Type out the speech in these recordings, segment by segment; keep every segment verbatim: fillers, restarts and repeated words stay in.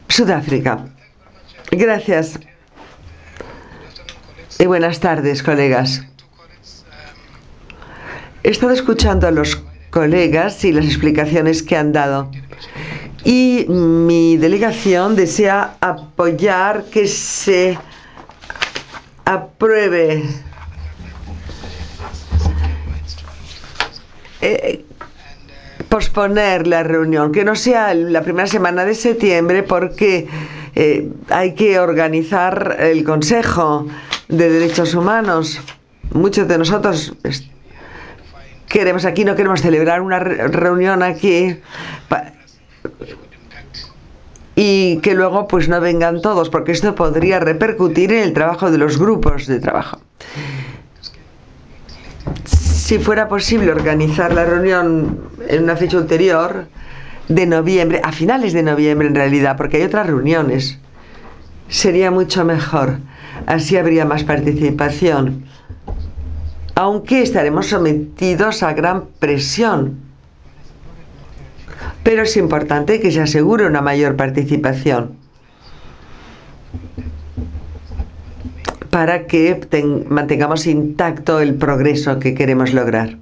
Sudáfrica. Gracias. Y buenas tardes, colegas. He estado escuchando a los colegas y las explicaciones que han dado. Y mi delegación desea apoyar que se apruebe eh, posponer la reunión, que no sea la primera semana de septiembre, porque eh, hay que organizar el Consejo de Derechos Humanos. Muchos de nosotros queremos aquí, no queremos celebrar una re reunión aquí y que luego pues no vengan todos, porque esto podría repercutir en el trabajo de los grupos de trabajo. Si fuera posible organizar la reunión en una fecha ulterior, de noviembre, a finales de noviembre en realidad, porque hay otras reuniones, sería mucho mejor. Así habría más participación. Aunque estaremos sometidos a gran presión. Pero es importante que se asegure una mayor participación para que mantengamos intacto el progreso que queremos lograr.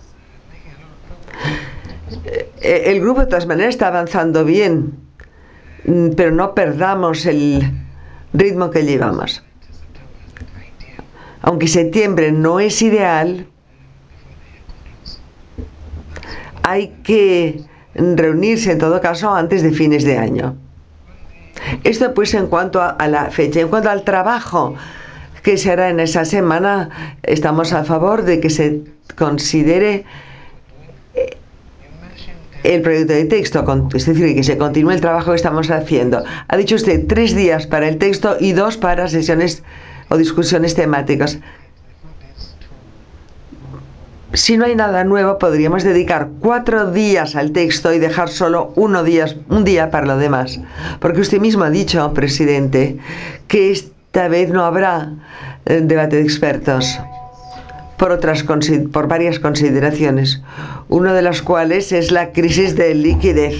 El grupo de todas maneras está avanzando bien, pero no perdamos el ritmo que llevamos. Aunque septiembre no es ideal, hay que reunirse en todo caso antes de fines de año. Esto pues en cuanto a, a la fecha. En cuanto al trabajo que se hará en esa semana, estamos a favor de que se considere el proyecto de texto, es decir, que se continúe el trabajo que estamos haciendo. Ha dicho usted tres días para el texto y dos para sesiones o discusiones temáticas. Si no hay nada nuevo, podríamos dedicar cuatro días al texto y dejar solo uno días, un día para lo demás. Porque usted mismo ha dicho, presidente, que esta vez no habrá eh, debate de expertos. Por, otras, por varias consideraciones, una de las cuales es la crisis de liquidez.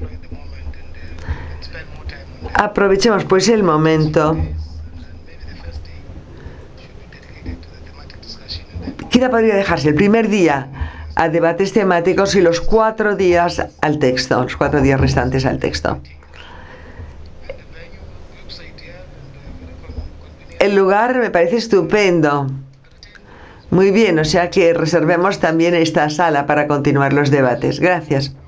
Aprovechemos pues el momento. Quizá podría dejarse el primer día a debates temáticos y los cuatro días al texto, los cuatro días restantes al texto. El lugar me parece estupendo. Muy bien, o sea que reservemos también esta sala para continuar los debates. Gracias.